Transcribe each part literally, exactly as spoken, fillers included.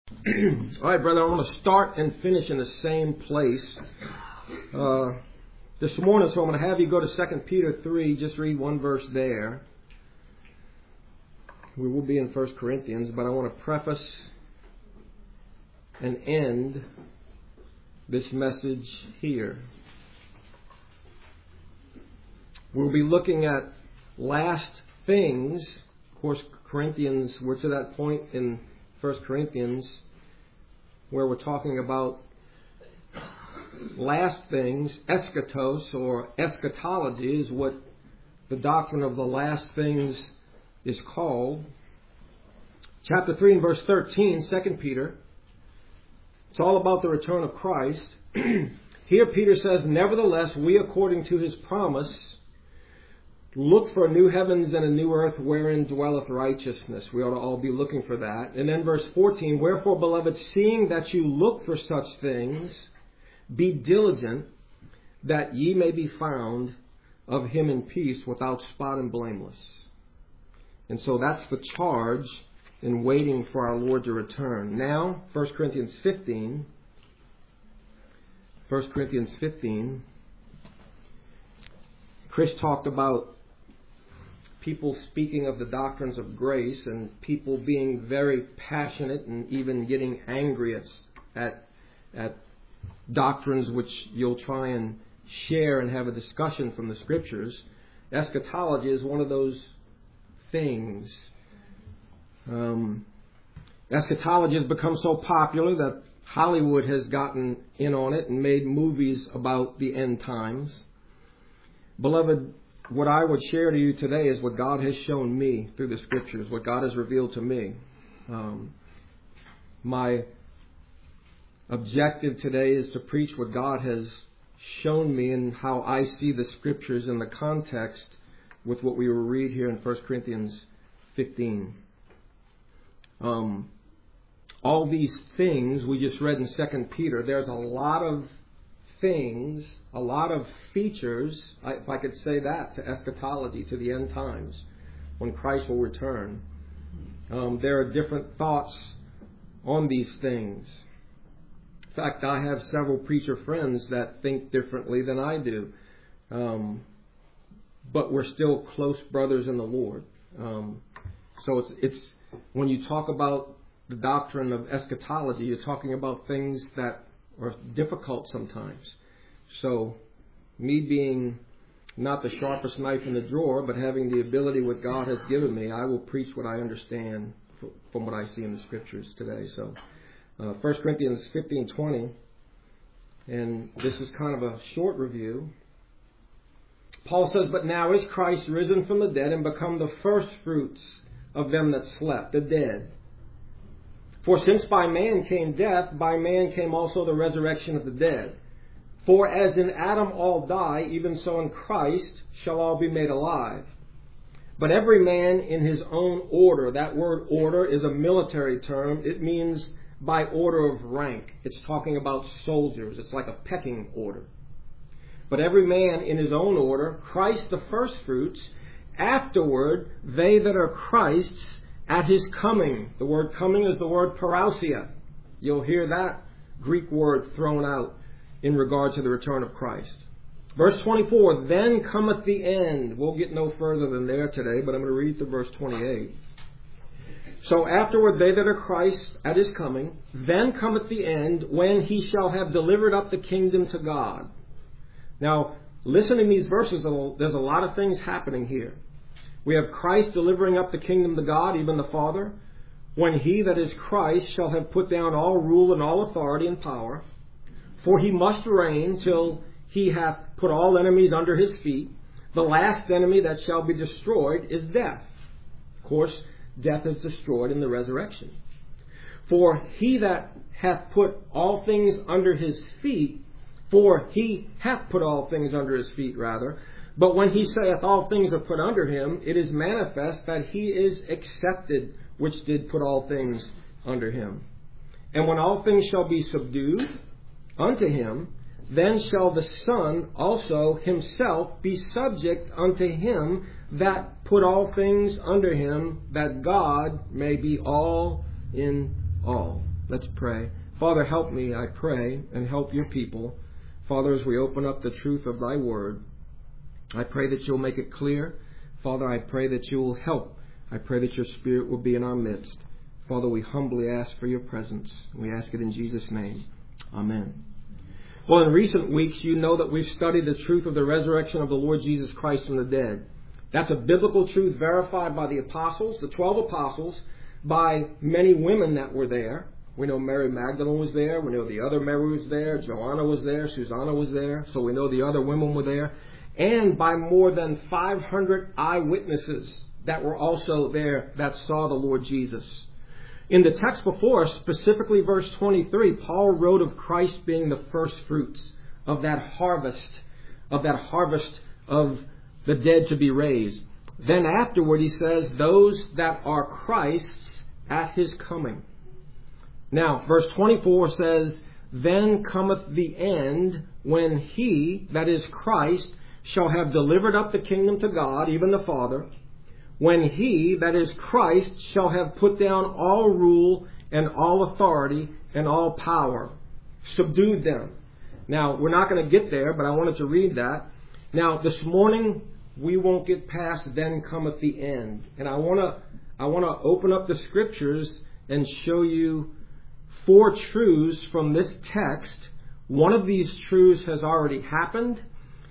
All right, brother, I want to start and finish in the same place uh, this morning, so I'm going to have you go to Second Peter three, just read one verse there. We will be in First Corinthians, but I want to preface and end this message here. We'll be looking at last things. Of course, Corinthians, we're to that point in First Corinthians where we're talking about last things. Eschatos or eschatology is what the doctrine of the last things is called. Chapter three and verse thirteen, Second Peter. It's all about the return of Christ. Here Peter says, "Nevertheless, we according to his promise look for new heavens and a new earth wherein dwelleth righteousness." We ought to all be looking for that. And then verse fourteen, "Wherefore, beloved, seeing that you look for such things, be diligent that ye may be found of him in peace, without spot and blameless." And so that's the charge in waiting for our Lord to return. Now, First Corinthians fifteen. First Corinthians fifteen. Chris talked about people speaking of the doctrines of grace and people being very passionate and even getting angry at, at, at doctrines which you'll try and share and have a discussion from the Scriptures. Eschatology is one of those things. Um, eschatology has become so popular that Hollywood has gotten in on it and made movies about the end times. Beloved, what I would share to you today is what God has shown me through the Scriptures, what God has revealed to me. Um, my objective today is to preach what God has shown me and how I see the Scriptures in the context with what we will read here in First Corinthians fifteen. Um, all these things we just read in Second Peter, there's a lot of things, a lot of features, if I could say that, to eschatology, to the end times, when Christ will return. Um, there are different thoughts on these things. In fact, I have several preacher friends that think differently than I do. Um, but we're still close brothers in the Lord. Um, so it's, it's when you talk about the doctrine of eschatology, you're talking about things that are difficult sometimes. So, me being not the sharpest knife in the drawer, but having the ability what God has given me, I will preach what I understand from what I see in the Scriptures today. So, uh, First Corinthians fifteen twenty, and this is kind of a short review. Paul says, "But now is Christ risen from the dead and become the first fruits of them that slept," the dead. "For since by man came death, by man came also the resurrection of the dead. For as in Adam all die, even so in Christ shall all be made alive. But every man in his own order." That word order is a military term. It means by order of rank. It's talking about soldiers. It's like a pecking order. "But every man in his own order, Christ the firstfruits, afterward they that are Christ's at his coming." The word coming is the word parousia. You'll hear that Greek word thrown out in regard to the return of Christ. Verse twenty-four, "Then cometh the end." We'll get no further than there today, but I'm going to read to verse twenty-eight. "So afterward they that are Christ at his coming, then cometh the end, when he shall have delivered up the kingdom to God." Now, listen in these verses, there's a lot of things happening here. We have Christ delivering up the kingdom to God, even the Father, when he that is Christ shall have put down all rule and all authority and power. For he must reign till he hath put all enemies under his feet. The last enemy that shall be destroyed is death. Of course, death is destroyed in the resurrection. For he that hath put all things under his feet, for he hath put all things under his feet, rather. But when he saith all things are put under him, it is manifest that he is accepted, which did put all things under him. And when all things shall be subdued unto him, then shall the Son also himself be subject unto him that put all things under him, that God may be all in all. Let's pray. Father, help me, I pray, and help your people. Father, as we open up the truth of thy word, I pray that you'll make it clear. Father, I pray that you will help. I pray that your Spirit will be in our midst. Father, we humbly ask for your presence. We ask it in Jesus' name. Amen. Well, in recent weeks, you know that we've studied the truth of the resurrection of the Lord Jesus Christ from the dead. That's a biblical truth verified by the apostles, the twelve apostles, by many women that were there. We know Mary Magdalene was there. We know the other Mary was there. Joanna was there. Susanna was there. So we know the other women were there. And by more than five hundred eyewitnesses that were also there that saw the Lord Jesus. In the text before us, specifically verse twenty-three, Paul wrote of Christ being the first fruits of that harvest, of that harvest of the dead to be raised. Then afterward he says, those that are Christ's at his coming. Now, verse twenty-four says, then cometh the end when he, that is Christ, shall have delivered up the kingdom to God, even the Father, when he, that is Christ, shall have put down all rule and all authority and all power, subdued them. Now, we're not going to get there, but I wanted to read that. Now, this morning, we won't get past then cometh the end. And I want to I want to open up the scriptures and show you four truths from this text. One of these truths has already happened,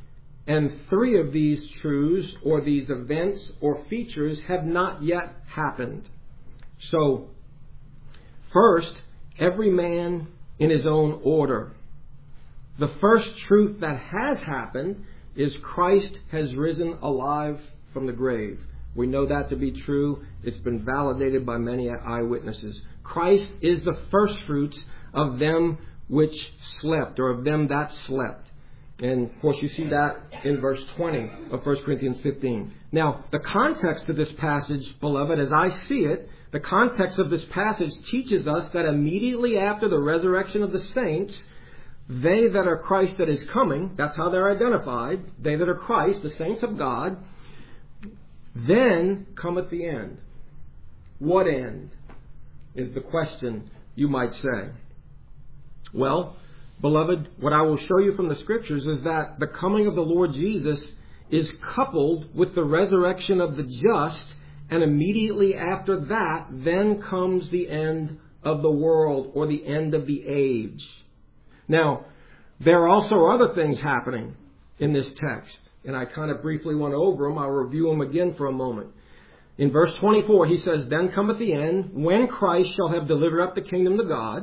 and three of these truths or these events or features have not yet happened. So, first, every man in his own order. The first truth that has happened is Christ has risen alive from the grave. We know that to be true. It's been validated by many eyewitnesses. Christ is the first fruits of them which slept, or of them that slept. And, of course, you see that in verse twenty of First Corinthians fifteen. Now, the context of this passage, beloved, as I see it, the context of this passage teaches us that immediately after the resurrection of the saints, they that are Christ that is coming, that's how they're identified, they that are Christ, the saints of God, then cometh the end. What end is the question you might say. Well, beloved, what I will show you from the scriptures is that the coming of the Lord Jesus is coupled with the resurrection of the just, and immediately after that, then comes the end of the world, or the end of the age. Now, there are also other things happening in this text, and I kind of briefly went over them. I'll review them again for a moment. In verse twenty-four, he says, then cometh the end, when Christ shall have delivered up the kingdom to God.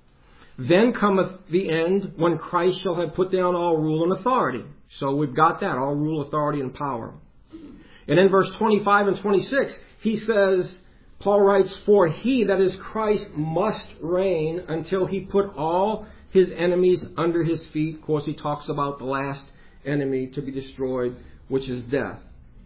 Then cometh the end, when Christ shall have put down all rule and authority. So we've got that, all rule, authority, and power. And in verse twenty-five and twenty-six, he says, Paul writes, for he, that is Christ, must reign until he put all his enemies under his feet. Of course, he talks about the last enemy to be destroyed, which is death.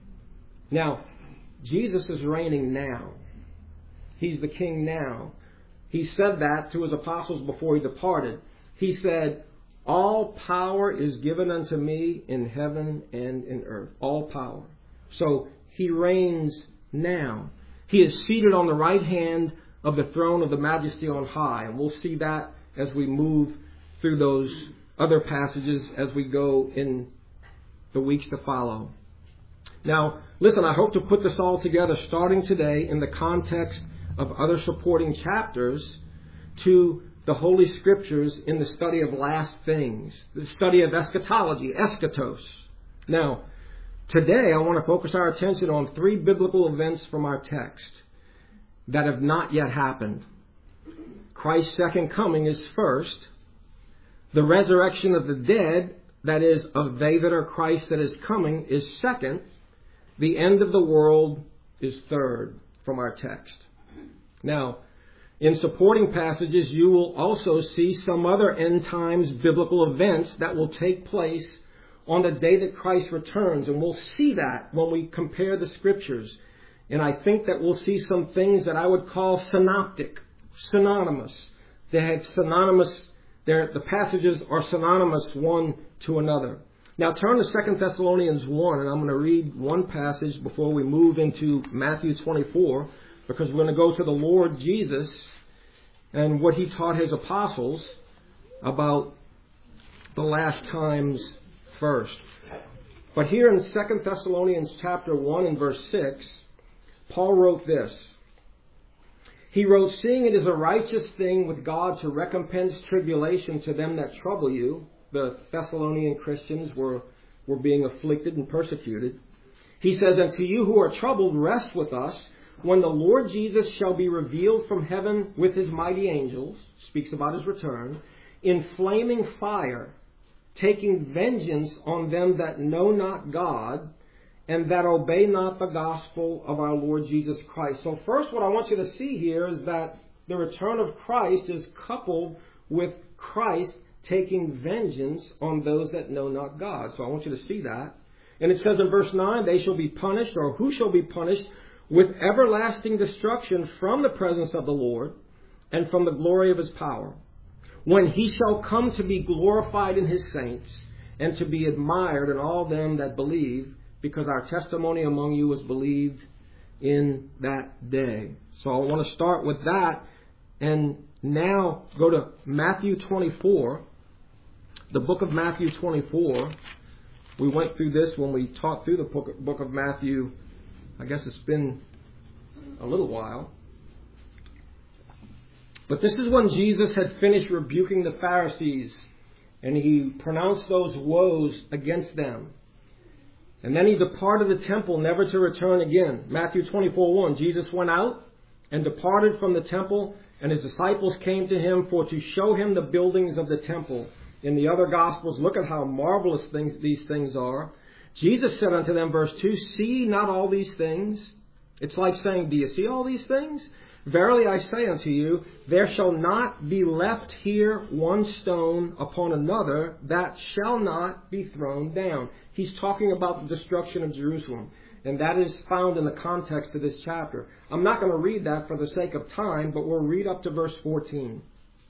Now, Jesus is reigning now. He's the king now. He said that to his apostles before he departed. He said, all power is given unto me in heaven and in earth. All power. So he reigns now. He is seated on the right hand of the throne of the majesty on high. And we'll see that as we move through those other passages as we go in the weeks to follow. Now, listen, I hope to put this all together starting today in the context of other supporting chapters to the Holy Scriptures in the study of last things, the study of eschatology, eschatos. Now, today I want to focus our attention on three biblical events from our text that have not yet happened. Christ's second coming is first. The resurrection of the dead, that is, of they that are Christ that is coming, is second. The end of the world is third from our text. Now, in supporting passages, you will also see some other end times biblical events that will take place on the day that Christ returns. And we'll see that when we compare the scriptures. And I think that we'll see some things that I would call synoptic, synonymous. They have synonymous, the passages are synonymous one to another. Now turn to Second Thessalonians one, and I'm going to read one passage before we move into Matthew twenty-four, because we're going to go to the Lord Jesus and what he taught his apostles about the last times first. But here in Second Thessalonians chapter one and verse six, Paul wrote this. He wrote, "Seeing it is a righteous thing with God to recompense tribulation to them that trouble you." The Thessalonian Christians were, were being afflicted and persecuted. He says, "And to you who are troubled, rest with us when the Lord Jesus shall be revealed from heaven with his mighty angels," speaks about his return, "in flaming fire, taking vengeance on them that know not God, and that obey not the gospel of our Lord Jesus Christ." So first, what I want you to see here is that the return of Christ is coupled with Christ taking vengeance on those that know not God. So I want you to see that. And it says in verse nine, "They shall be punished," or who shall be punished, "with everlasting destruction from the presence of the Lord and from the glory of his power, when he shall come to be glorified in his saints and to be admired in all them that believe, because our testimony among you was believed in that day." So I want to start with that and now go to Matthew twenty-four, the book of Matthew twenty-four. We went through this when we taught through the book of Matthew. I guess it's been a little while. But this is when Jesus had finished rebuking the Pharisees, and he pronounced those woes against them. And then he departed the temple, never to return again. Matthew twenty-four one, "Jesus went out and departed from the temple, and his disciples came to him for to show him the buildings of the temple." In the other Gospels, look at how marvelous things these things are. "Jesus said unto them," verse two, "See not all these things?" It's like saying, "Do you see all these things? Verily I say unto you, there shall not be left here one stone upon another that shall not be thrown down." He's talking about the destruction of Jerusalem. And that is found in the context of this chapter. I'm not going to read that for the sake of time, but we'll read up to verse fourteen.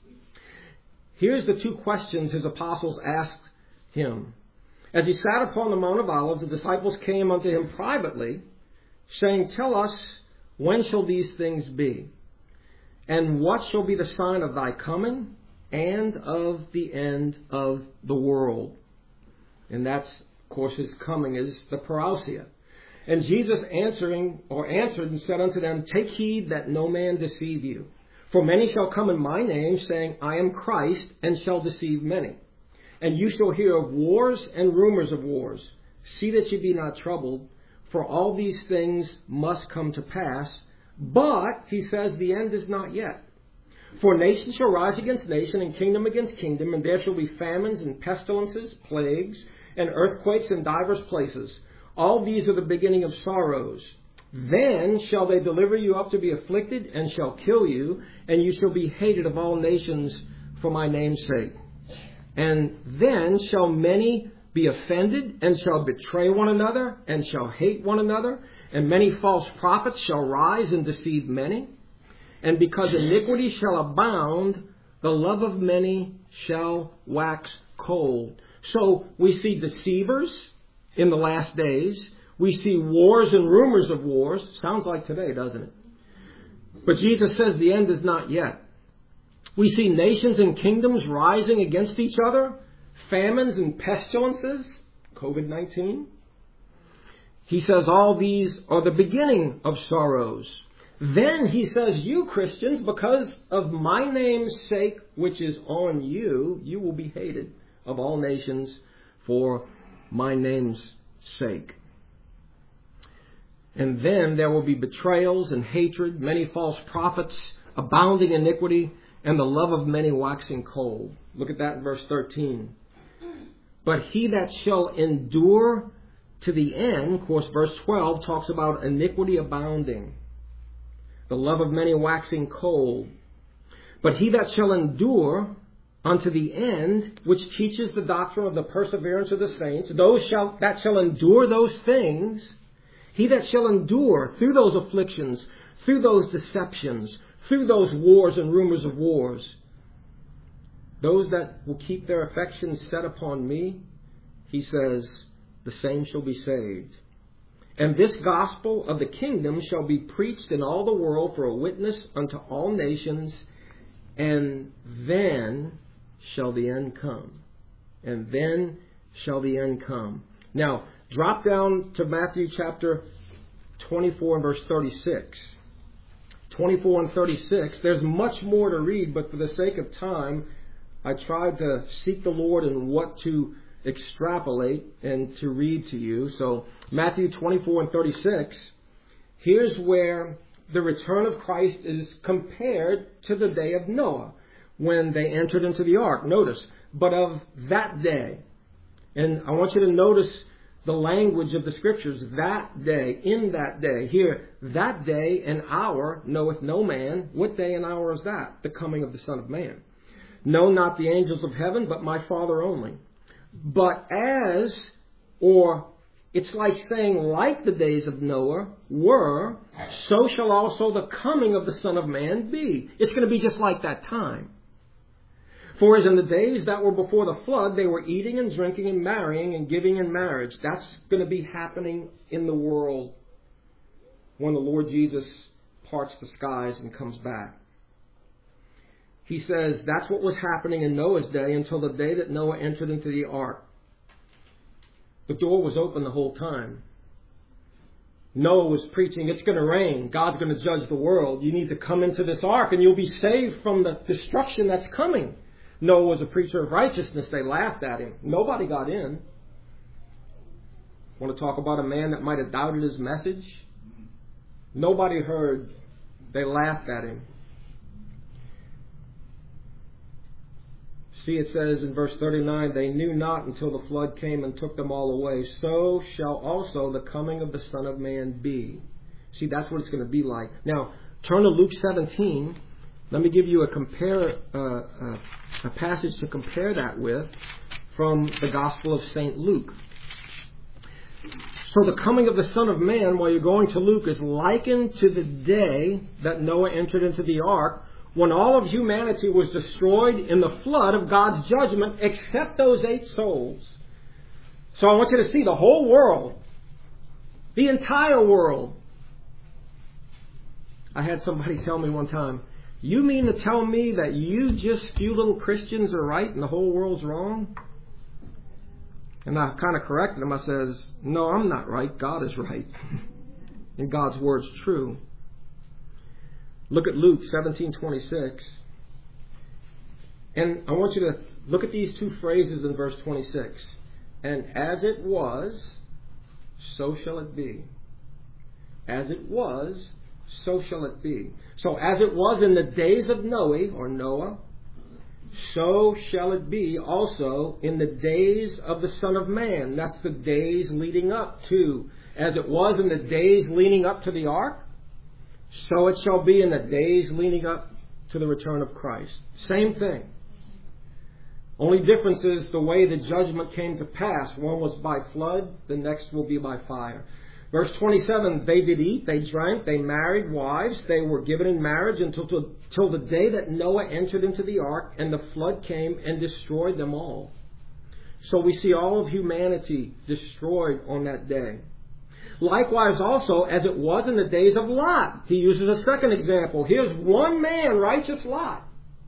Here's the two questions his apostles asked him. "As he sat upon the Mount of Olives, the disciples came unto him privately, saying, Tell us, when shall these things be? And what shall be the sign of thy coming and of the end of the world?" And that's, of course, his coming is the parousia. "And Jesus answering, or answered and said unto them, Take heed that no man deceive you. For many shall come in my name, saying, I am Christ, and shall deceive many. And you shall hear of wars and rumors of wars. See that ye be not troubled, for all these things must come to pass. But," he says, "the end is not yet. For nation shall rise against nation, and kingdom against kingdom, and there shall be famines and pestilences, plagues, and earthquakes in divers places. All these are the beginning of sorrows. Then shall they deliver you up to be afflicted, and shall kill you, and you shall be hated of all nations for my name's sake. And then shall many be offended, and shall betray one another, and shall hate one another. And many false prophets shall rise and deceive many. And because iniquity shall abound, the love of many shall wax cold." So we see deceivers in the last days. We see wars and rumors of wars. Sounds like today, doesn't it? But Jesus says the end is not yet. We see nations and kingdoms rising against each other. Famines and pestilences. covid nineteen. He says all these are the beginning of sorrows. Then he says, you Christians, because of my name's sake, which is on you, you will be hated of all nations for my name's sake. And then there will be betrayals and hatred, many false prophets, abounding iniquity, and the love of many waxing cold. Look at that in verse thirteen. "But he that shall endure to the end," of course, verse twelve talks about iniquity abounding, the love of many waxing cold. "But he that shall endure unto the end," which teaches the doctrine of the perseverance of the saints, those shall, that shall endure those things, he that shall endure through those afflictions, through those deceptions, through those wars and rumors of wars, those that will keep their affections set upon me, he says, the same shall be saved. "And this gospel of the kingdom shall be preached in all the world for a witness unto all nations, and then shall the end come. And then shall the end come. Now, drop down to Matthew chapter twenty-four and verse thirty-six. twenty-four and thirty-six. There's much more to read, but for the sake of time, I tried to seek the Lord in what to extrapolate and to read to you. So, Matthew twenty-four and thirty-six. Here's where the return of Christ is compared to the day of Noah, when they entered into the ark. Notice, but of that day. And I want you to notice the language of the Scriptures. That day, in that day. Here, that day and hour knoweth no man. What day and hour is that? The coming of the Son of Man. No, not the angels of heaven, but my Father only. But as, or it's like saying, like the days of Noah were, so shall also the coming of the Son of Man be. It's going to be just like that time. For as in the days that were before the flood, they were eating and drinking and marrying and giving in marriage. That's going to be happening in the world when the Lord Jesus parts the skies and comes back. He says that's what was happening in Noah's day until the day that Noah entered into the ark. The door was open the whole time. Noah was preaching, it's going to rain. God's going to judge the world. You need to come into this ark and you'll be saved from the destruction that's coming. Noah was a preacher of righteousness. They laughed at him. Nobody got in. Want to talk about a man that might have doubted his message? Nobody heard. They laughed at him. See, it says in verse thirty-nine, they knew not until the flood came and took them all away. So shall also the coming of the Son of Man be. See, that's what it's going to be like. Now, turn to Luke seventeen. Let me give you a compare uh, uh, a passage to compare that with from the Gospel of Saint Luke. So the coming of the Son of Man, while you're going to Luke, is likened to the day that Noah entered into the ark, when all of humanity was destroyed in the flood of God's judgment, except those eight souls. So I want you to see the whole world, the entire world. I had somebody tell me one time, you mean to tell me that you just few little Christians are right and the whole world's wrong? And I kind of corrected him. I says, no, I'm not right. God is right. And God's word's true. Look at Luke seventeen twenty-six. And I want you to look at these two phrases in verse twenty-six. And as it was, so shall it be. As it was, so shall it be. So as it was in the days of Noah, or Noah, so shall it be also in the days of the Son of Man. That's the days leading up to. As it was in the days leading up to the ark, so it shall be in the days leading up to the return of Christ. Same thing. Only difference is the way the judgment came to pass. One was by flood, the next will be by fire. Verse twenty-seven, they did eat, they drank, they married wives, they were given in marriage until, until the day that Noah entered into the ark and the flood came and destroyed them all. So we see all of humanity destroyed on that day. Likewise also, as it was in the days of Lot. He uses a second example. Here's one man, righteous Lot,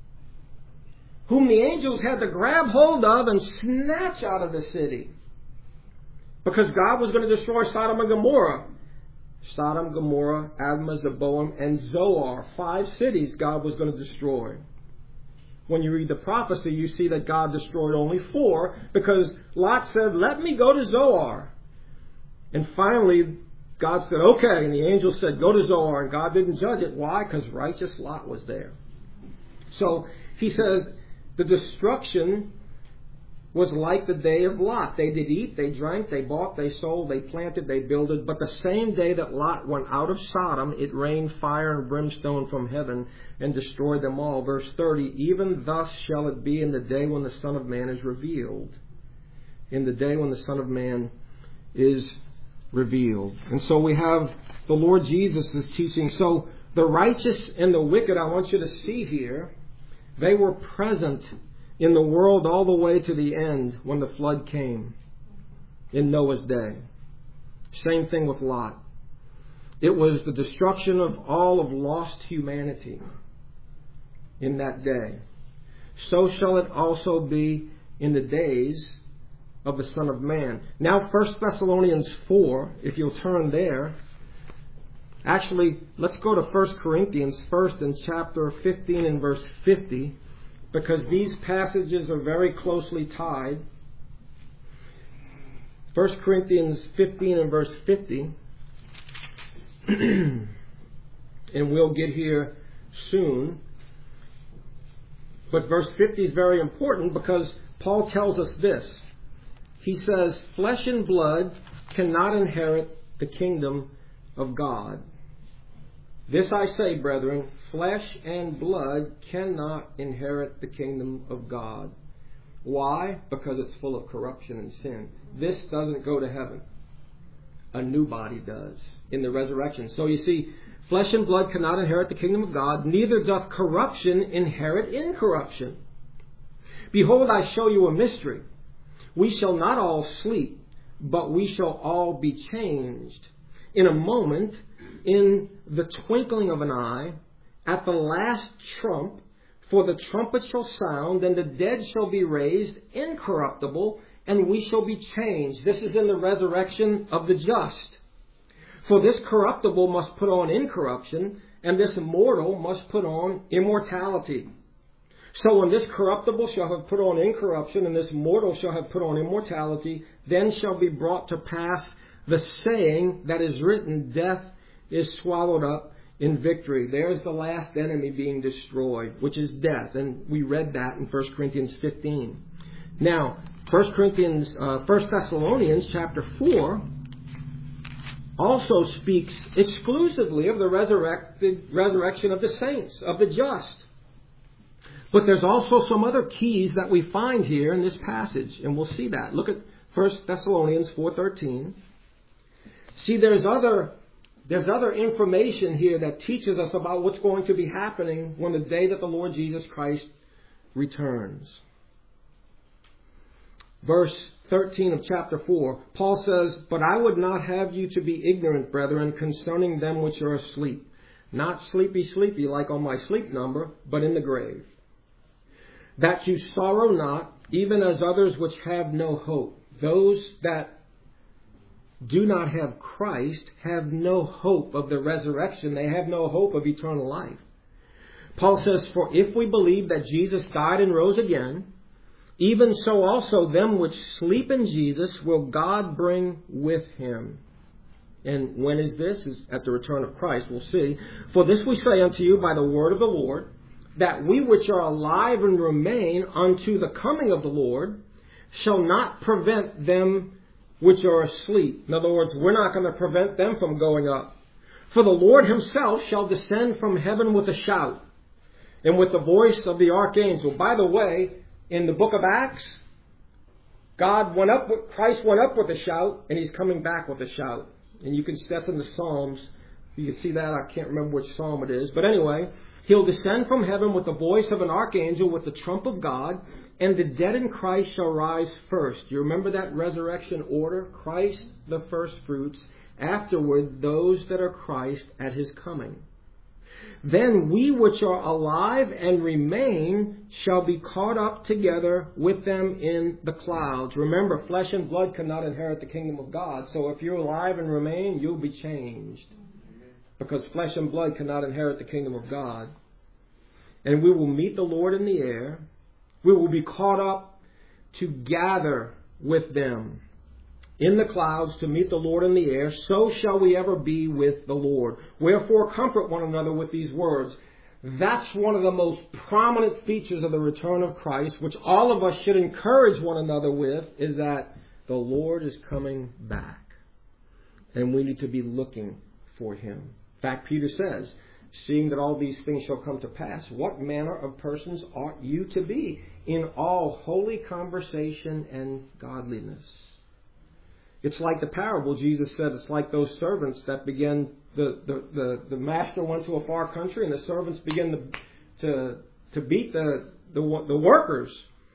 whom the angels had to grab hold of and snatch out of the city. Because God was going to destroy Sodom and Gomorrah. Sodom, Gomorrah, Admah, Zeboim, and Zoar. Five cities God was going to destroy. When you read the prophecy, you see that God destroyed only four, because Lot said, let me go to Zoar. And finally, God said, okay. And the angel said, go to Zoar. And God didn't judge it. Why? Because righteous Lot was there. So he says, the destruction was like the day of Lot. They did eat, they drank, they bought, they sold, they planted, they builded. But the same day that Lot went out of Sodom, it rained fire and brimstone from heaven and destroyed them all. Verse thirty, even thus shall it be in the day when the Son of Man is revealed. In the day when the Son of Man is revealed. And so we have the Lord Jesus is teaching. So the righteous and the wicked, I want you to see here, they were present in the world all the way to the end when the flood came in Noah's day. Same thing with Lot. It was the destruction of all of lost humanity. in that day. So shall it also be in the days of the Son of Man. Now, First Thessalonians four, if you'll turn there. Actually, let's go to First Corinthians first in chapter fifteen and verse fifty, because these passages are very closely tied. First Corinthians fifteen and verse fifty. And we'll get here soon. But verse fifty is very important because Paul tells us this. He says, flesh and blood cannot inherit the kingdom of God. This I say, brethren, flesh and blood cannot inherit the kingdom of God. Why? Because it's full of corruption and sin. This doesn't go to heaven. A new body does in the resurrection. So you see, flesh and blood cannot inherit the kingdom of God, neither doth corruption inherit incorruption. Behold, I show you a mystery. We shall not all sleep, but we shall all be changed. In a moment, in the twinkling of an eye, at the last trump, for the trumpet shall sound, and the dead shall be raised incorruptible, and we shall be changed. This is in the resurrection of the just. For this corruptible must put on incorruption, and this mortal must put on immortality. So when this corruptible shall have put on incorruption, and this mortal shall have put on immortality, then shall be brought to pass the saying that is written, death is swallowed up in victory. There's the last enemy being destroyed, which is death. And we read that in First Corinthians fifteen. Now, First Corinthians, uh, First Thessalonians chapter four also speaks exclusively of the resurrected resurrection of the saints, of the just. But there's also some other keys that we find here in this passage, and we'll see that. Look at First Thessalonians four thirteen. See, there's other there's other information here that teaches us about what's going to be happening when the day that the Lord Jesus Christ returns. Verse thirteen of chapter four, Paul says, but I would not have you to be ignorant, brethren, concerning them which are asleep. Not sleepy, sleepy, like on my sleep number, but in the grave. That you sorrow not, even as others which have no hope. Those that do not have Christ have no hope of the resurrection. They have no hope of eternal life. Paul says, for if we believe that Jesus died and rose again, even so also them which sleep in Jesus will God bring with him. And when is this? Is at the return of Christ. We'll see. For this we say unto you by the word of the Lord, that we which are alive and remain unto the coming of the Lord shall not prevent them which are asleep. In other words, we're not going to prevent them from going up. For the Lord himself shall descend from heaven with a shout, and with the voice of the archangel. By the way, in the book of Acts, God went up, with, Christ went up with a shout, and he's coming back with a shout. And you can, that's in the Psalms. You can see that. I can't remember which Psalm it is. But anyway, he'll descend from heaven with the voice of an archangel, with the trump of God, and the dead in Christ shall rise first. You remember that resurrection order? Christ the first fruits, afterward those that are Christ at his coming. Then we which are alive and remain shall be caught up together with them in the clouds. Remember, flesh and blood cannot inherit the kingdom of God. So if you're alive and remain, you'll be changed. Because flesh and blood cannot inherit the kingdom of God. And we will meet the Lord in the air. We will be caught up together with them in the clouds to meet the Lord in the air. So shall we ever be with the Lord. Wherefore comfort one another with these words. That's one of the most prominent features of the return of Christ, which all of us should encourage one another with, is that the Lord is coming back. And we need to be looking for him. In fact, Peter says, seeing that all these things shall come to pass, what manner of persons ought you to be in all holy conversation and godliness? It's like the parable Jesus said. It's like those servants that began, the, the, the, the master went to a far country and the servants began to to, to beat the, the, the workers.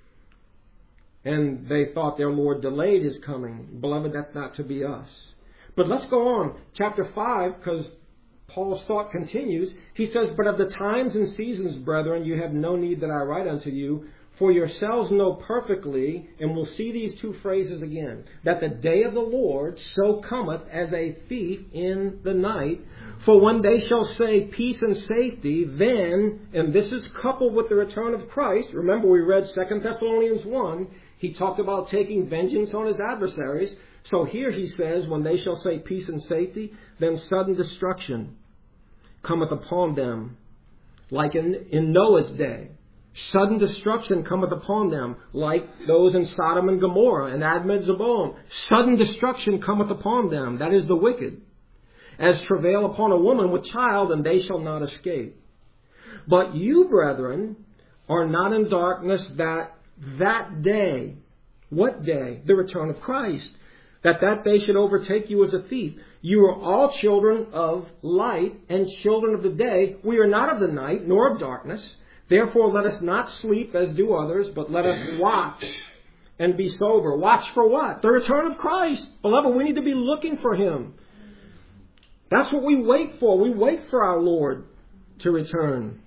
And they thought their Lord delayed his coming. Beloved, that's not to be us. But let's go on. Chapter five, because Paul's thought continues. He says, "But of the times and seasons, brethren, you have no need that I write unto you, for yourselves know perfectly," and we'll see these two phrases again, "that the day of the Lord so cometh as a thief in the night. For when they shall say peace and safety, then," and this is coupled with the return of Christ. Remember, we read Second Thessalonians one. He talked about taking vengeance on his adversaries. So here he says, when they shall say peace and safety, then sudden destruction cometh upon them, like in, in Noah's day. Sudden destruction cometh upon them, like those in Sodom and Gomorrah and Admah Zeboim. Sudden destruction cometh upon them, that is the wicked, as travail upon a woman with child, and they shall not escape. But you, brethren, are not in darkness, that that day, what day? The return of Christ, that that day should overtake you as a thief. You are all children of light and children of the day. We are not of the night, nor of darkness. Therefore let us not sleep as do others, but let us watch and be sober. Watch for what? The return of Christ. Beloved, we need to be looking for Him. That's what we wait for. We wait for our Lord to return.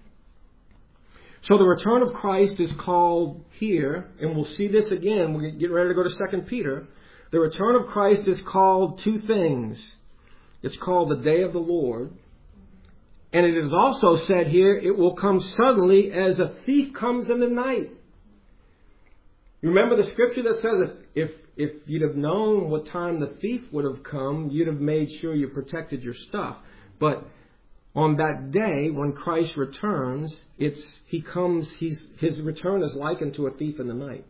So the return of Christ is called here, and we'll see this again. We're getting ready to go to Second Peter. The return of Christ is called two things. It's called the day of the Lord. And it is also said here, it will come suddenly as a thief comes in the night. You remember the scripture that says if, if, if you'd have known what time the thief would have come, you'd have made sure you protected your stuff. But on that day, when Christ returns, it's he comes. He's, his return is likened to a thief in the night.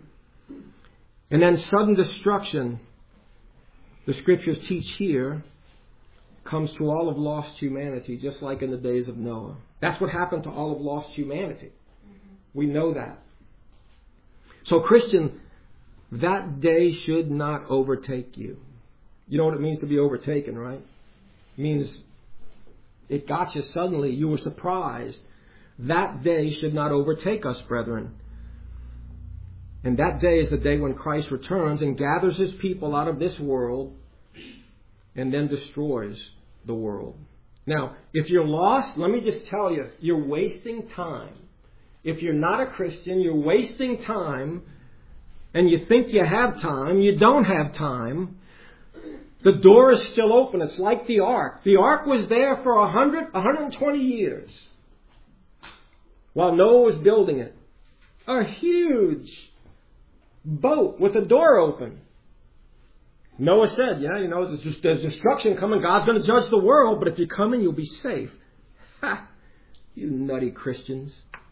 And then sudden destruction, the scriptures teach here, comes to all of lost humanity, just like in the days of Noah. That's what happened to all of lost humanity. We know that. So, Christian, that day should not overtake you. You know what it means to be overtaken, right? It means it got you suddenly. You were surprised. That day should not overtake us, brethren. And that day is the day when Christ returns and gathers His people out of this world and then destroys the world. Now, if you're lost, let me just tell you, you're wasting time. If you're not a Christian, you're wasting time, and you think you have time. You don't have time. The door is still open. It's like the ark. The ark was there for one hundred, one hundred twenty years while Noah was building it. A huge boat with a door open. Noah said, yeah, you know, there's, there's destruction coming. God's going to judge the world, but if you come in, you'll be safe. Ha! You nutty Christians.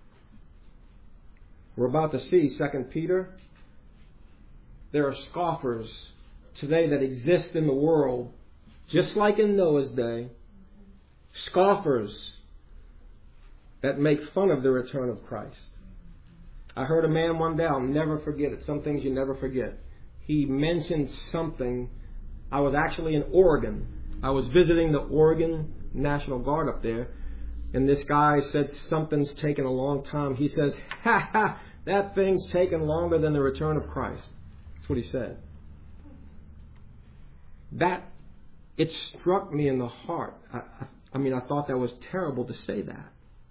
We're about to see Second Peter. There are scoffers today that exist in the world, just like in Noah's day. Scoffers that make fun of the return of Christ. I heard a man one day, I'll never forget it. Some things you never forget. He mentioned something. I was actually in Oregon. I was visiting the Oregon National Guard up there. And this guy said something's taken a long time. He says, ha ha, that thing's taken longer than the return of Christ. That's what he said. That, it struck me in the heart. I, I, I mean, I thought that was terrible to say that.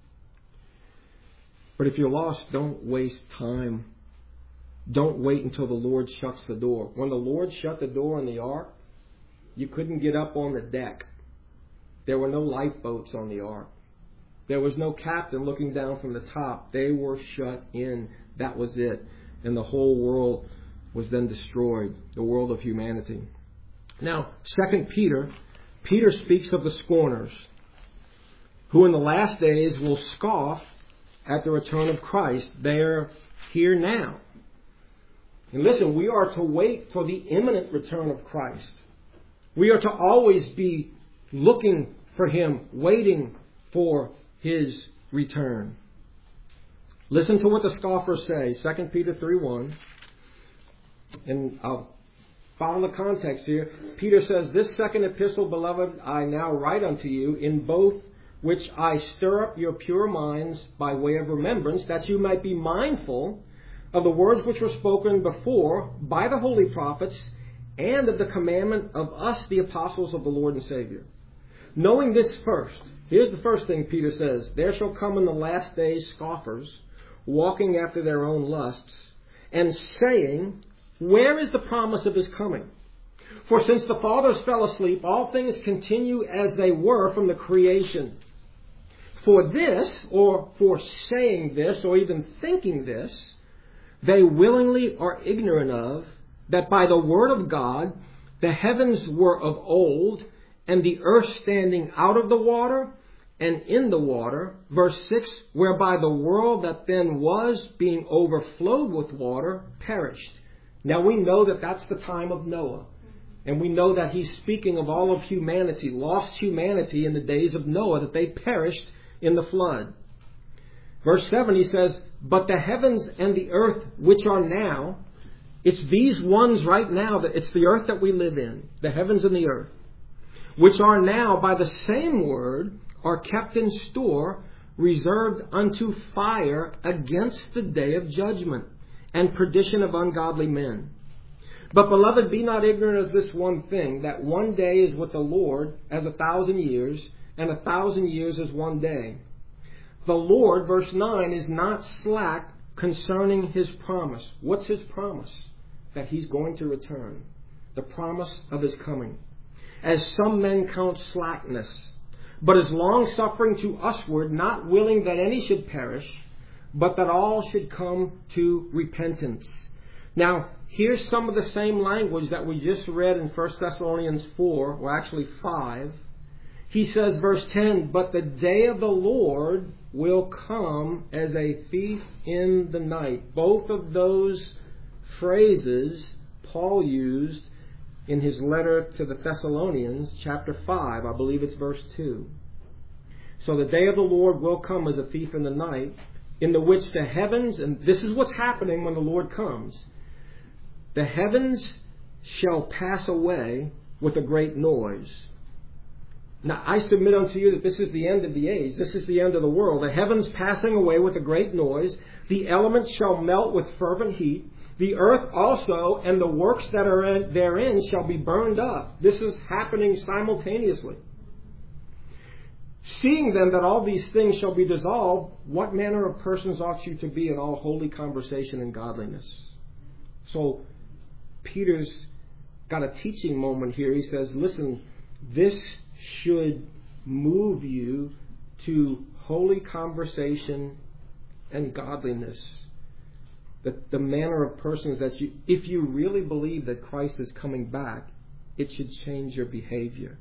But if you're lost, don't waste time. Don't wait until the Lord shuts the door. When the Lord shut the door on the ark, you couldn't get up on the deck. There were no lifeboats on the ark. There was no captain looking down from the top. They were shut in. That was it. And the whole world was then destroyed. The world of humanity. Now, Second Peter, Peter speaks of the scorners, who in the last days will scoff at the return of Christ. They're here now. And listen, we are to wait for the imminent return of Christ. We are to always be looking for Him, waiting for His return. Listen to what the scoffers say. Second Peter three one. And I'll follow the context here. Peter says, "This second epistle, beloved, I now write unto you, in both which I stir up your pure minds by way of remembrance, that you might be mindful of the words which were spoken before by the holy prophets, and of the commandment of us, the apostles of the Lord and Savior. knowing this first. Here's the first thing Peter says. There shall come in the last days scoffers, walking after their own lusts, and saying, where is the promise of his coming? For since the fathers fell asleep, all things continue as they were from the creation. For this, or for saying this, or even thinking this, they willingly are ignorant of, that by the word of God, the heavens were of old, and the earth standing out of the water and in the water. Verse six, whereby the world that then was, being overflowed with water, perished. Now we know that that's the time of Noah. And we know that he's speaking of all of humanity, lost humanity in the days of Noah, that they perished in the flood. Verse seven, he says, but the heavens and the earth which are now, it's these ones right now, that it's the earth that we live in, the heavens and the earth, which are now by the same word, are kept in store, reserved unto fire against the day of judgment and perdition of ungodly men. But, beloved, be not ignorant of this one thing, that one day is with the Lord as a thousand years, and a thousand years as one day. The Lord, verse nine, is not slack concerning his promise. What's his promise? That he's going to return. The promise of his coming. As some men count slackness, but is long-suffering to usward, not willing that any should perish, but that all should come to repentance. Now, here's some of the same language that we just read in First Thessalonians four, or actually five. He says, verse ten, but the day of the Lord will come as a thief in the night. Both of those phrases Paul used in his letter to the Thessalonians, chapter five, I believe it's verse two. So the day of the Lord will come as a thief in the night, in the which the heavens, and this is what's happening when the Lord comes, the heavens shall pass away with a great noise. Now I submit unto you that this is the end of the age. This is the end of the world. The heavens passing away with a great noise. The elements shall melt with fervent heat. The earth also and the works that are in, therein shall be burned up. This is happening simultaneously. Seeing then that all these things shall be dissolved, what manner of persons ought you to be in all holy conversation and godliness? So Peter's got a teaching moment here. He says, listen, this should move you to holy conversation and godliness. The, the manner of persons that you, if you really believe that Christ is coming back, it should change your behavior.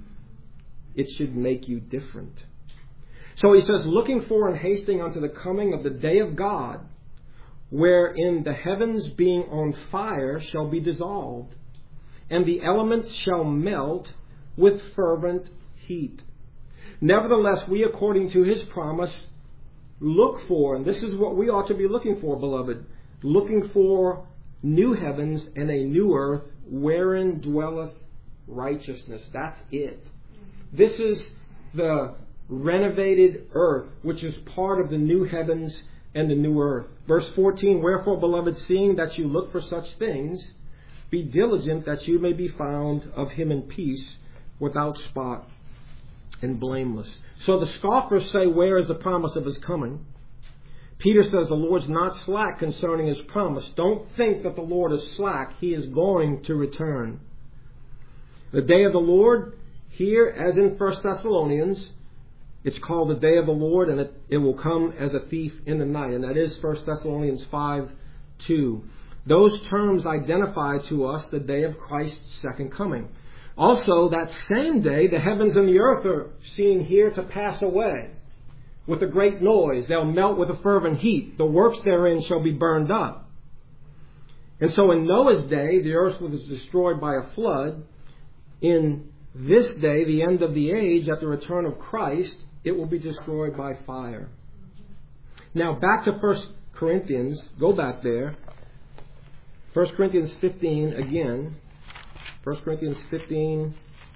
It should make you different. So he says, looking for and hasting unto the coming of the day of God, wherein the heavens being on fire shall be dissolved, and the elements shall melt with fervent heat. Nevertheless, we, according to his promise, look for, and this is what we ought to be looking for, beloved, looking for new heavens and a new earth, wherein dwelleth righteousness. That's it. This is the renovated earth, which is part of the new heavens and the new earth. Verse fourteen, wherefore, beloved, seeing that you look for such things, be diligent that you may be found of him in peace, without spot and blameless. So the scoffers say, where is the promise of his coming? Peter says the Lord's not slack concerning his promise. Don't think that the Lord is slack. He is going to return. The day of the Lord, here as in First Thessalonians, it's called the day of the Lord, and it, it will come as a thief in the night. And that is First Thessalonians five two. Those terms identify to us the day of Christ's second coming. Also, that same day, the heavens and the earth are seen here to pass away with a great noise. They'll melt with a fervent heat. The works therein shall be burned up. And so in Noah's day, the earth was destroyed by a flood. In this day, the end of the age, at the return of Christ, it will be destroyed by fire. Now, back to First Corinthians. Go back there. First Corinthians fifteen again. First Corinthians fifteen.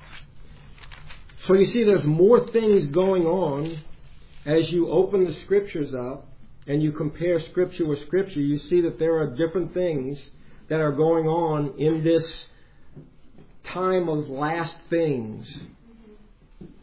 So you see there's more things going on as you open the Scriptures up and you compare Scripture with Scripture. You see that there are different things that are going on in this time of last things.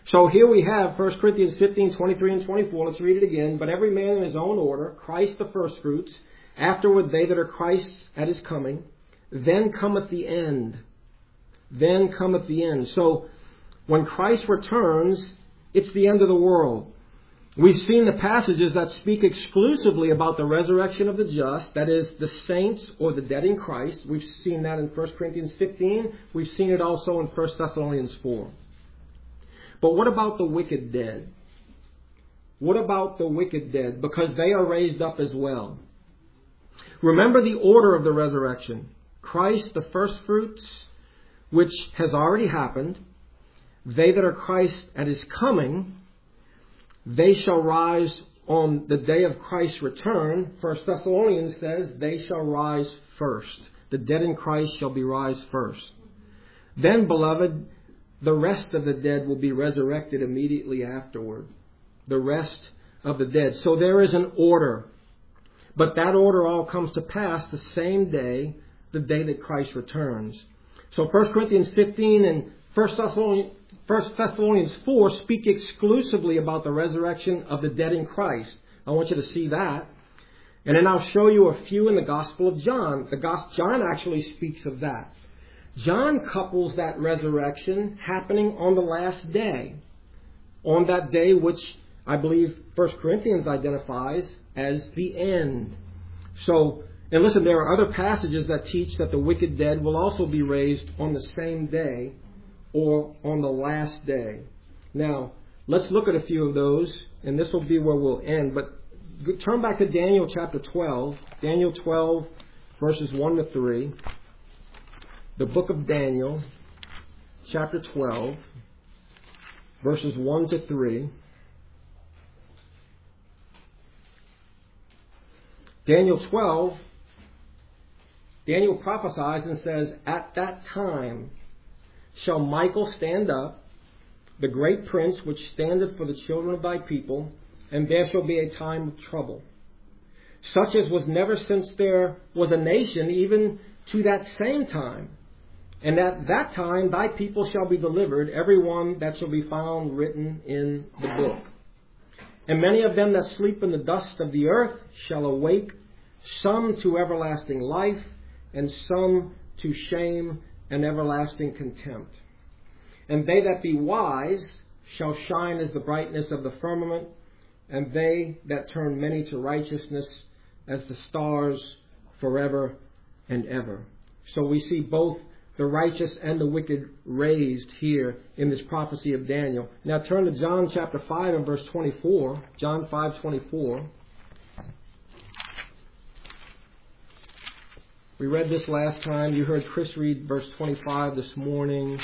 So here we have First Corinthians fifteen, twenty-three and twenty-four. Let's read it again. But every man in his own order, Christ the firstfruits, afterward they that are Christ's at his coming. Then cometh the end. Then cometh the end. So when Christ returns, it's the end of the world. We've seen the passages that speak exclusively about the resurrection of the just, that is, the saints or the dead in Christ. We've seen that in First Corinthians fifteen. We've seen it also in First Thessalonians four. But what about the wicked dead? What about the wicked dead? Because they are raised up as well. Remember the order of the resurrection. Christ, the firstfruits, which has already happened. They that are Christ at his coming, they shall rise on the day of Christ's return. First Thessalonians says, they shall rise first. The dead in Christ shall be rise first. Then, beloved, the rest of the dead will be resurrected immediately afterward. The rest of the dead. So there is an order. But that order all comes to pass the same day, the day that Christ returns. So First Corinthians fifteen and First Thessalonians, First Thessalonians four speak exclusively about the resurrection of the dead in Christ. I want you to see that. And then I'll show you a few in the Gospel of John. The Gospel, John actually speaks of that. John couples that resurrection happening on the last day. On that day which I believe First Corinthians identifies as the end. So, and listen, there are other passages that teach that the wicked dead will also be raised on the same day or on the last day. Now, let's look at a few of those, and this will be where we'll end. But turn back to Daniel chapter twelve. Daniel twelve, verses one to three. The book of Daniel, chapter twelve, verses one to three. Daniel twelve, Daniel prophesies and says, at that time shall Michael stand up, the great prince which standeth for the children of thy people, and there shall be a time of trouble, such as was never since there was a nation, even to that same time. And at that time thy people shall be delivered, every one that shall be found written in the book. And many of them that sleep in the dust of the earth shall awake, some to everlasting life, and some to shame and everlasting contempt. And they that be wise shall shine as the brightness of the firmament, and they that turn many to righteousness as the stars forever and ever. So we see both the righteous and the wicked raised here in this prophecy of Daniel. Now turn to John chapter five and verse twenty-four. John five twenty-four. We read this last time. You heard Chris read verse twenty-five this morning.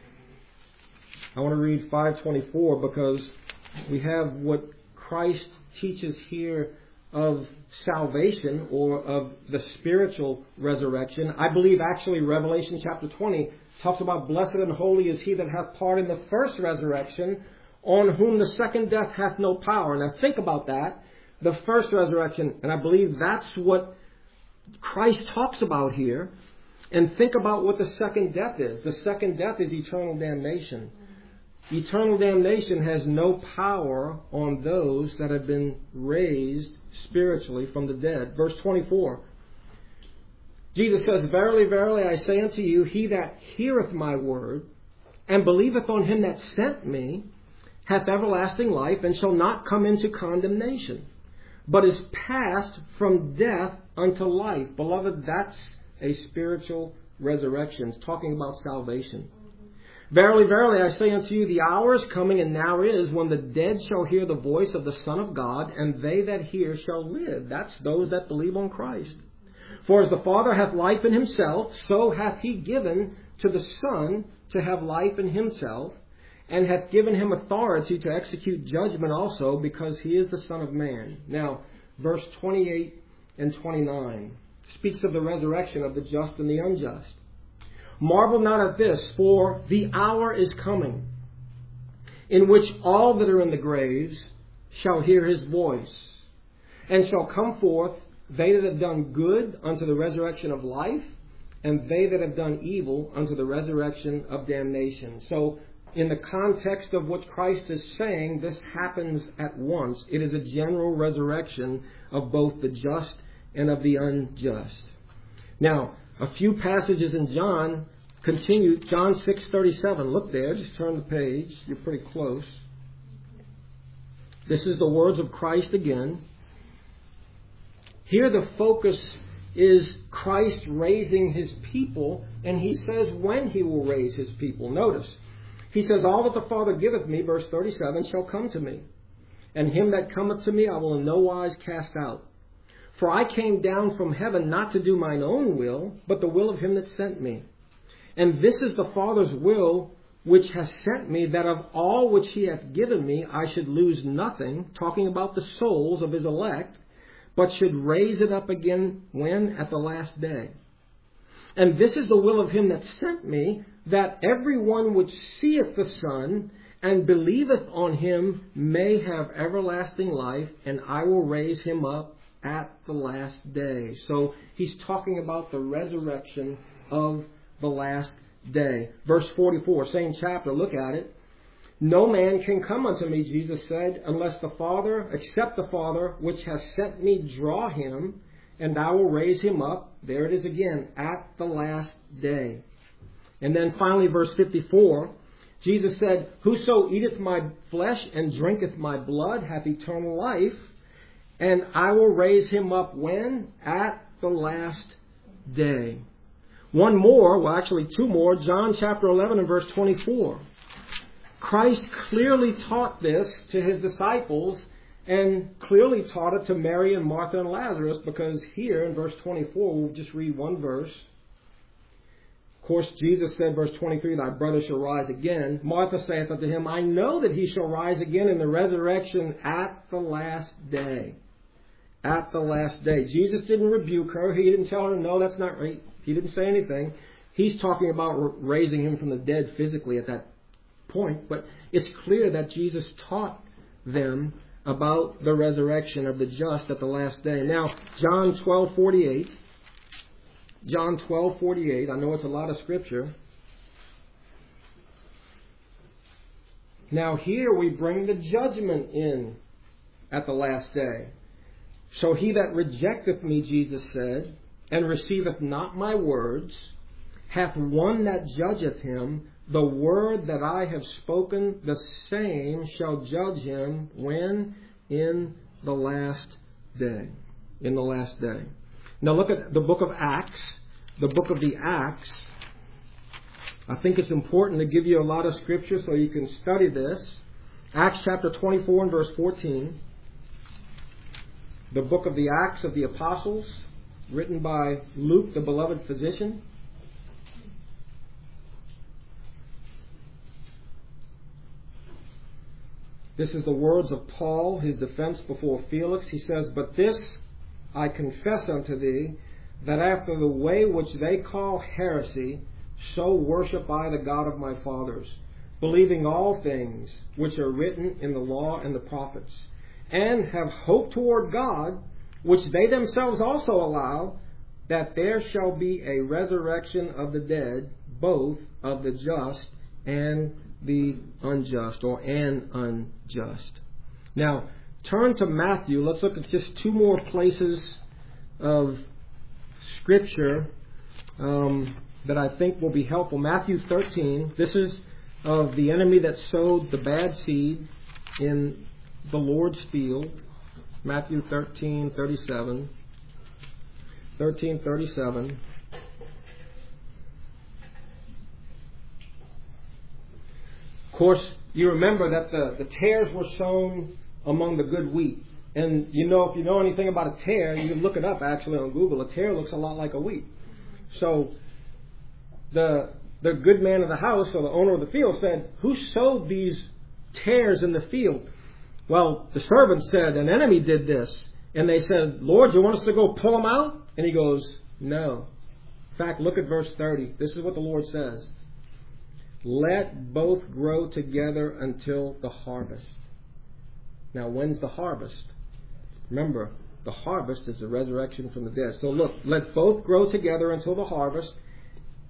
I want to read five twenty-four because we have what Christ teaches here of salvation or of the spiritual resurrection. I believe actually Revelation chapter twenty talks about blessed and holy is he that hath part in the first resurrection, on whom the second death hath no power. Now think about that. The first resurrection, and I believe that's what Christ talks about here. And think about what the second death is. The second death is eternal damnation. Eternal damnation has no power on those that have been raised spiritually from the dead. Verse twenty-four. Jesus says, Verily, verily, I say unto you, he that heareth my word, and believeth on him that sent me, hath everlasting life, and shall not come into condemnation, but is passed from death unto life. Beloved, that's a spiritual resurrection. It's talking about salvation. Verily, verily, I say unto you, the hour is coming, and now is, when the dead shall hear the voice of the Son of God, and they that hear shall live. That's those that believe on Christ. For as the Father hath life in himself, so hath he given to the Son to have life in himself, and hath given him authority to execute judgment also, because he is the Son of Man. Now, verse twenty-eight and twenty-nine speaks of the resurrection of the just and the unjust. Marvel not at this, for the hour is coming, in which all that are in the graves shall hear his voice, and shall come forth, they that have done good unto the resurrection of life, and they that have done evil unto the resurrection of damnation. So in the context of what Christ is saying, this happens at once. It is a general resurrection of both the just and of the unjust. Now, a few passages in John continue. John six thirty-seven. Look there. Just turn the page. You're pretty close. This is the words of Christ again. Here the focus is Christ raising His people, and He says when He will raise His people. Notice, He says, all that the Father giveth me, verse thirty-seven, shall come to me. And him that cometh to me I will in no wise cast out. For I came down from heaven not to do mine own will, but the will of Him that sent me. And this is the Father's will which has sent me, that of all which He hath given me I should lose nothing, talking about the souls of His elect, but should raise it up again when? At the last day. And this is the will of Him that sent me, that every one which seeth the Son and believeth on Him may have everlasting life, and I will raise him up at the last day. So He's talking about the resurrection of the last day. Verse forty-four, same chapter, look at it. No man can come unto me, Jesus said, unless the Father, except the Father, which has sent me, draw him, and I will raise him up. There it is again, at the last day. And then finally, verse fifty-four, Jesus said, whoso eateth my flesh and drinketh my blood hath eternal life, and I will raise him up when? At the last day. One more, well actually two more, John chapter eleven and verse twenty-four. Christ clearly taught this to His disciples, and clearly taught it to Mary and Martha and Lazarus, because here in verse twenty-four, we'll just read one verse. Of course, Jesus said, verse twenty-three, thy brother shall rise again. Martha saith unto Him, I know that he shall rise again in the resurrection at the last day. At the last day. Jesus didn't rebuke her. He didn't tell her, no, that's not right. He didn't say anything. He's talking about raising Him from the dead physically at that point. But it's clear that Jesus taught them about the resurrection of the just at the last day. Now, John twelve forty-eight. John twelve forty-eight. I know it's a lot of scripture. Now here we bring the judgment in at the last day. So he that rejecteth me, Jesus said, and receiveth not my words, hath one that judgeth him. The word that I have spoken, the same shall judge him when? In the last day. In the last day. Now look at the book of Acts. The book of the Acts. I think it's important to give you a lot of scripture so you can study this. Acts chapter twenty-four and verse fourteen. The book of the Acts of the Apostles, written by Luke, the beloved physician. This is the words of Paul, his defense before Felix. He says, but this I confess unto thee, that after the way which they call heresy, so worship I the God of my fathers, believing all things which are written in the law and the prophets, and have hope toward God, which they themselves also allow, that there shall be a resurrection of the dead, both of the just and the unjust, or an unjust. Now, turn to Matthew. Let's look at just two more places of Scripture um, that I think will be helpful. Matthew thirteen. This is of the enemy that sowed the bad seed in the Lord's field. Matthew thirteen thirty-seven. thirteen thirty-seven. Of course, you remember that the, the tares were sown among the good wheat. And you know, if you know anything about a tare, you can look it up actually on Google. A tare looks a lot like a wheat. So the the good man of the house, or the owner of the field, said, who sowed these tares in the field? Well, the servant said, an enemy did this. And they said, Lord, you want us to go pull them out? And he goes, no. In fact, look at verse thirty. This is what the Lord says. Let both grow together until the harvest. Now, when's the harvest? Remember, the harvest is the resurrection from the dead. So look, let both grow together until the harvest.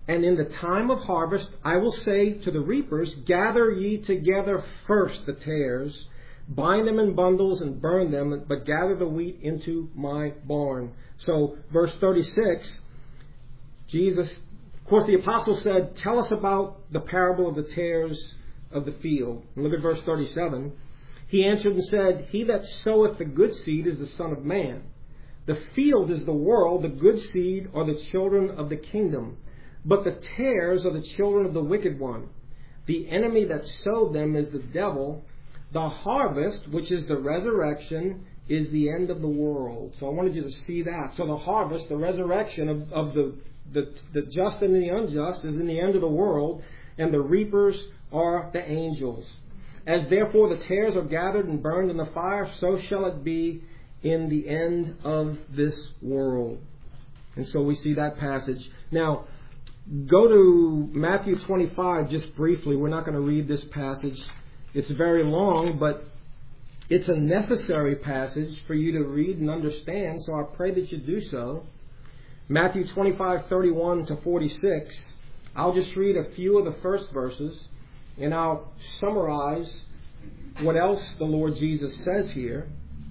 And in the time of harvest, I will say to the reapers, gather ye together first the tares, bind them in bundles and burn them, but gather the wheat into my barn. So, verse thirty-six, Jesus, of course, the apostle said, tell us about the parable of the tares of the field. And look at verse thirty-seven. He answered and said, he that soweth the good seed is the Son of Man. The field is the world, the good seed are the children of the kingdom. But the tares are the children of the wicked one. The enemy that sowed them is the devil. The harvest, which is the resurrection, is the end of the world. So I wanted you to see that. So the harvest, the resurrection of, of the, the, the just and the unjust is in the end of the world, and the reapers are the angels. As therefore the tares are gathered and burned in the fire, so shall it be in the end of this world. And so we see that passage. Now, go to Matthew twenty-five just briefly. We're not going to read this passage. It's very long, but it's a necessary passage for you to read and understand, so I pray that you do so. Matthew twenty-five, thirty-one to forty-six. I'll just read a few of the first verses, and I'll summarize what else the Lord Jesus says here.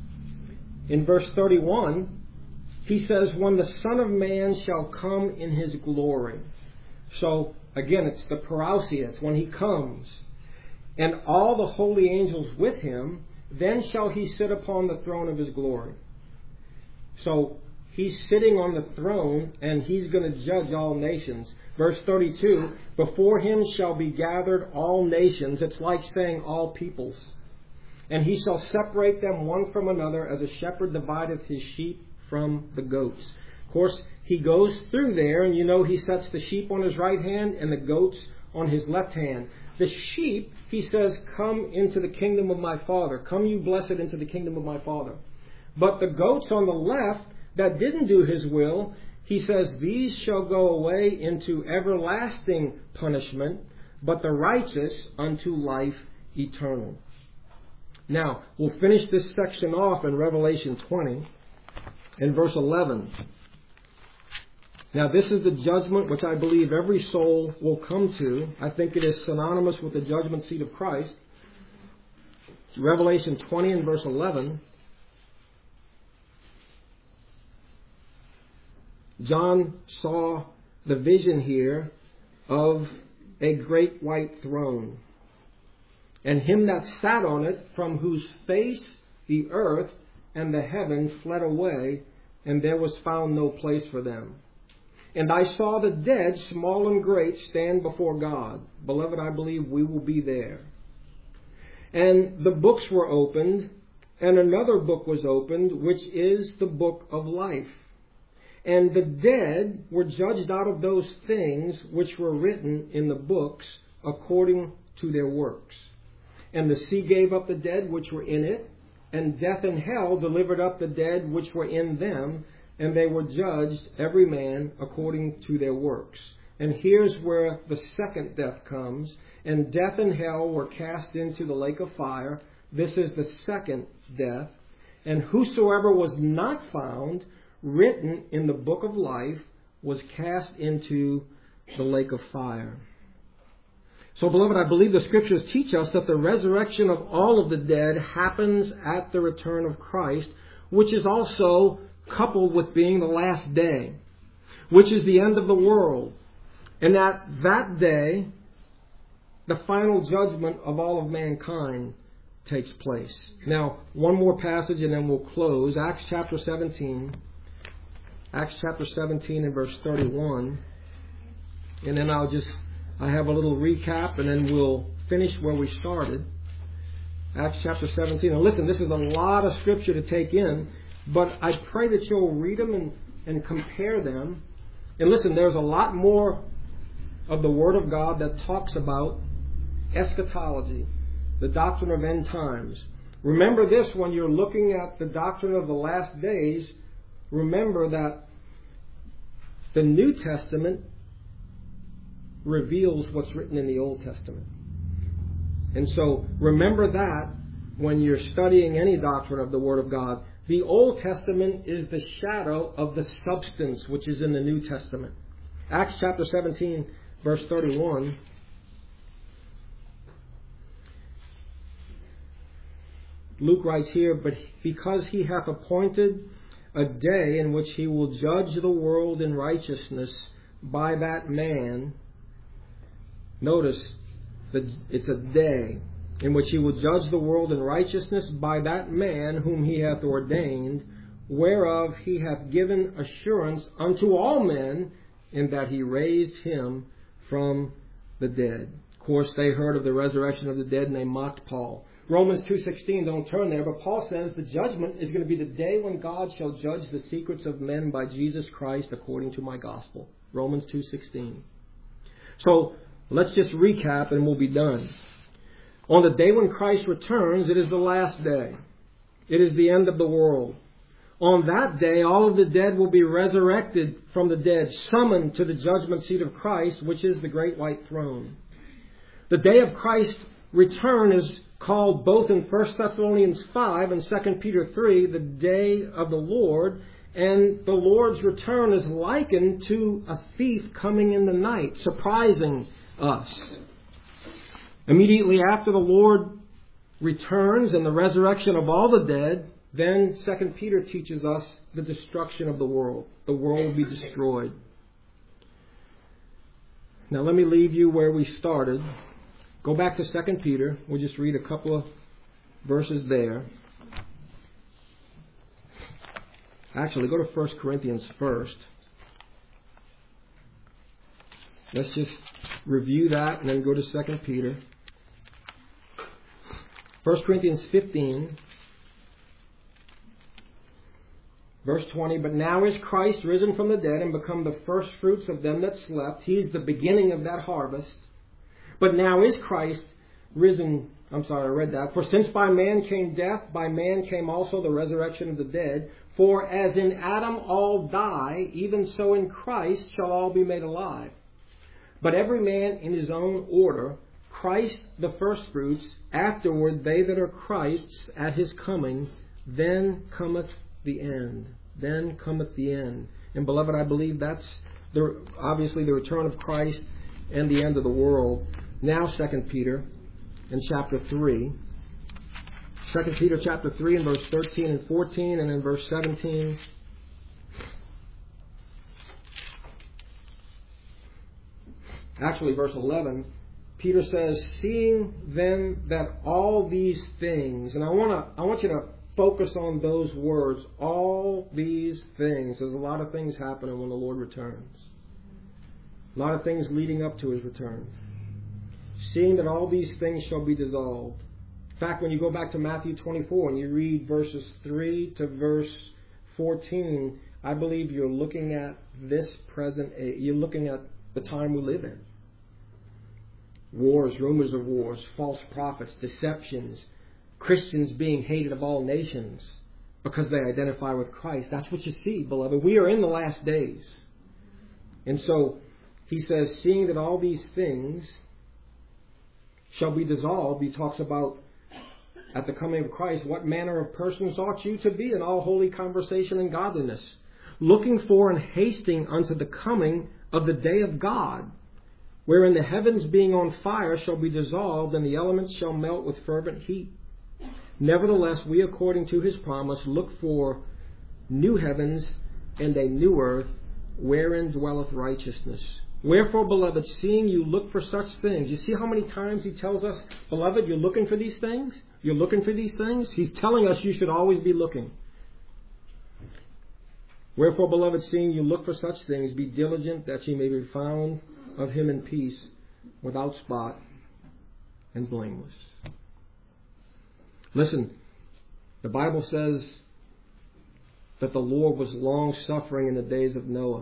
In verse thirty-one, he says, when the Son of Man shall come in his glory. So, again, it's the parousia, it's when he comes. And all the holy angels with him, then shall he sit upon the throne of his glory. So, he's sitting on the throne, and he's going to judge all nations. Verse thirty-two, before him shall be gathered all nations. It's like saying all peoples. And he shall separate them one from another, as a shepherd divideth his sheep from the goats. Of course, he goes through there, and you know he sets the sheep on his right hand and the goats on his left hand. The sheep, he says, come into the kingdom of my Father. Come you blessed into the kingdom of my Father. But the goats on the left that didn't do his will, he says, these shall go away into everlasting punishment, but the righteous unto life eternal. Now, we'll finish this section off in Revelation twenty, in verse eleven. Now, this is the judgment which I believe every soul will come to. I think it is synonymous with the judgment seat of Christ. Revelation twenty and verse eleven. John saw the vision here of a great white throne, and him that sat on it, from whose face the earth and the heaven fled away, and there was found no place for them. And I saw the dead, small and great, stand before God. Beloved, I believe we will be there. And the books were opened, and another book was opened, which is the book of life. And the dead were judged out of those things which were written in the books according to their works. And the sea gave up the dead which were in it, and death and hell delivered up the dead which were in them, and they were judged, every man, according to their works. And here's where the second death comes. And death and hell were cast into the lake of fire. This is the second death. And whosoever was not found written in the book of life was cast into the lake of fire. So, beloved, I believe the Scriptures teach us that the resurrection of all of the dead happens at the return of Christ, which is also coupled with being the last day, which is the end of the world. And at that day, the final judgment of all of mankind takes place. Now, one more passage and then we'll close. Acts chapter seventeen. Acts chapter seventeen and verse thirty-one. And then I'll just, I have a little recap and then we'll finish where we started. Acts chapter seventeen. And listen, this is a lot of Scripture to take in, but I pray that you'll read them and, and compare them. And listen, there's a lot more of the Word of God that talks about eschatology, the doctrine of end times. Remember this when you're looking at the doctrine of the last days. Remember that the New Testament reveals what's written in the Old Testament. And so remember that when you're studying any doctrine of the Word of God. The Old Testament is the shadow of the substance which is in the New Testament. Acts chapter seventeen, verse thirty-one. Luke writes here, but because he hath appointed a day in which he will judge the world in righteousness by that man. Notice that it's a day in which he will judge the world in righteousness by that man whom he hath ordained, whereof he hath given assurance unto all men, in that he raised him from the dead. Of course, they heard of the resurrection of the dead and they mocked Paul. Romans two sixteen, don't turn there, but Paul says the judgment is going to be the day when God shall judge the secrets of men by Jesus Christ according to my gospel. Romans two sixteen. So let's just recap and we'll be done. On the day when Christ returns, it is the last day. It is the end of the world. On that day, all of the dead will be resurrected from the dead, summoned to the judgment seat of Christ, which is the great white throne. The day of Christ's return is called both in First Thessalonians five and Second Peter three, the day of the Lord. And the Lord's return is likened to a thief coming in the night, surprising us. Immediately after the Lord returns and the resurrection of all the dead, then Second Peter teaches us the destruction of the world. The world will be destroyed. Now let me leave you where we started. Go back to Second Peter. We'll just read a couple of verses there. Actually, go to First Corinthians first. Let's just review that and then go to Second Peter. First Corinthians fifteen, verse twenty. But now is Christ risen from the dead and become the first fruits of them that slept. He's the beginning of that harvest. But now is Christ risen. I'm sorry, I read that. For since by man came death, by man came also the resurrection of the dead. For as in Adam all die, even so in Christ shall all be made alive. But every man in his own order, Christ the firstfruits, afterward they that are Christ's at his coming, then cometh the end. Then cometh the end. And beloved, I believe that's the, obviously the return of Christ and the end of the world. Now Second Peter in chapter three. Second Peter chapter three in verse thirteen and fourteen, and in verse seventeen. Actually, verse eleven. Peter says, seeing then that all these things, and I want to, I want you to focus on those words, all these things. There's a lot of things happening when the Lord returns. A lot of things leading up to His return. Seeing that all these things shall be dissolved. In fact, when you go back to Matthew twenty-four and you read verses three to verse fourteen, I believe you're looking at this present age. You're looking at the time we live in. Wars, rumors of wars, false prophets, deceptions, Christians being hated of all nations because they identify with Christ. That's what you see, beloved. We are in the last days. And so he says, seeing that all these things shall be dissolved, he talks about at the coming of Christ, what manner of persons ought you to be in all holy conversation and godliness, looking for and hasting unto the coming of the day of God, wherein the heavens being on fire shall be dissolved, and the elements shall melt with fervent heat. Nevertheless, we according to His promise look for new heavens and a new earth, wherein dwelleth righteousness. Wherefore, beloved, seeing you look for such things. You see how many times he tells us, beloved, you're looking for these things? You're looking for these things? He's telling us you should always be looking. Wherefore, beloved, seeing you look for such things, be diligent that ye may be found of Him in peace, without spot and blameless. Listen, the Bible says that the Lord was long-suffering in the days of Noah.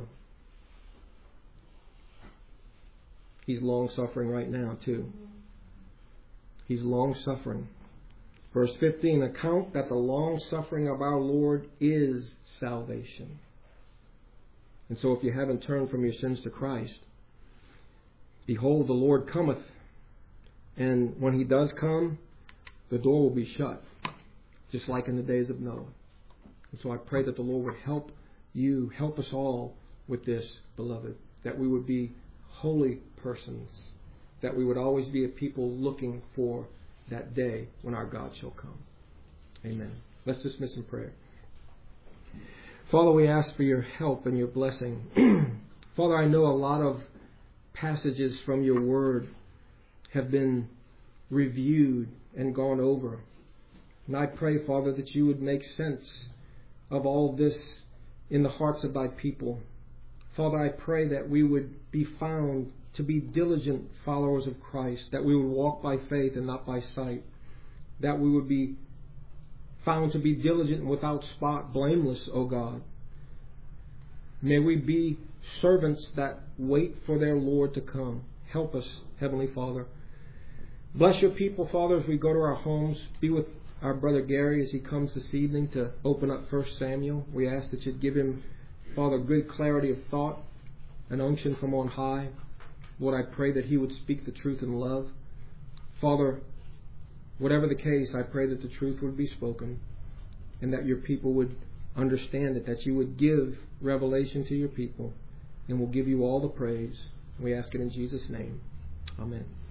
He's long-suffering right now, too. He's long-suffering. Verse fifteen, account that the long-suffering of our Lord is salvation. And so if you haven't turned from your sins to Christ, behold, the Lord cometh. And when He does come, the door will be shut, just like in the days of Noah. And so I pray that the Lord would help you, help us all with this, beloved, that we would be holy persons, that we would always be a people looking for that day when our God shall come. Amen. Let's dismiss in prayer. Father, we ask for your help and your blessing. Father, I know a lot of passages from your word have been reviewed and gone over. And I pray, Father, that you would make sense of all this in the hearts of thy people. Father, I pray that we would be found to be diligent followers of Christ, that we would walk by faith and not by sight, that we would be found to be diligent and without spot, blameless, O God. May we be servants that wait for their Lord to come. Help us, Heavenly Father. Bless your people, Father, as we go to our homes. Be with our brother Gary as he comes this evening to open up First Samuel. We ask that you'd give him, Father, good clarity of thought, an unction from on high. Lord, I pray that he would speak the truth in love. Father, whatever the case, I pray that the truth would be spoken and that your people would understand it, that you would give revelation to your people, and we'll give you all the praise. We ask it in Jesus' name. Amen.